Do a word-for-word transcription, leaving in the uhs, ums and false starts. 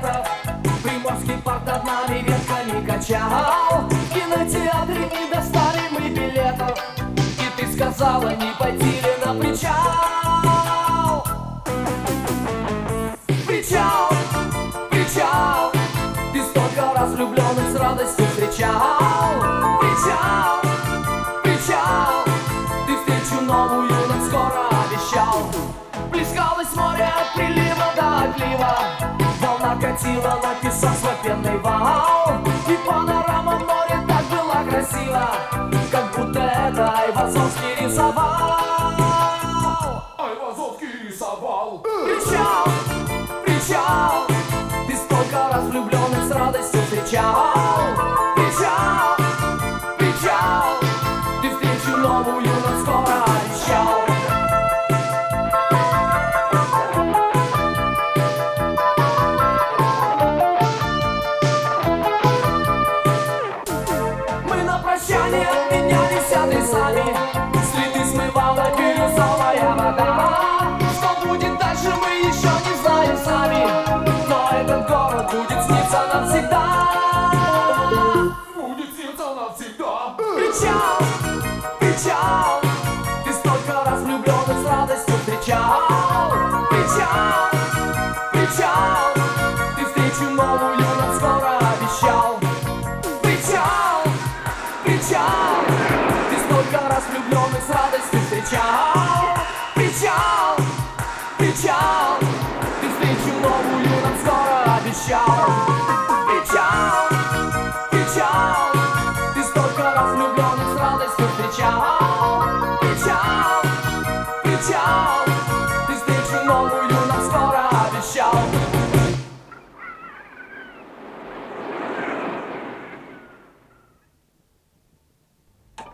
билетов. Приморский парк над нами ветками качал. В кинотеатре не достали мы билетов. И ты сказала, не пойти ли на причал. Причал, причал, ты столько раз влюбленных с радостью встречал. Причал, причал, ты встречу новую нам скоро обещал. Плескалось море от прилива до отлива. Волна катила на песок свой пенный вал. И панорама моря так была красива, как будто это Айвазовский рисовал.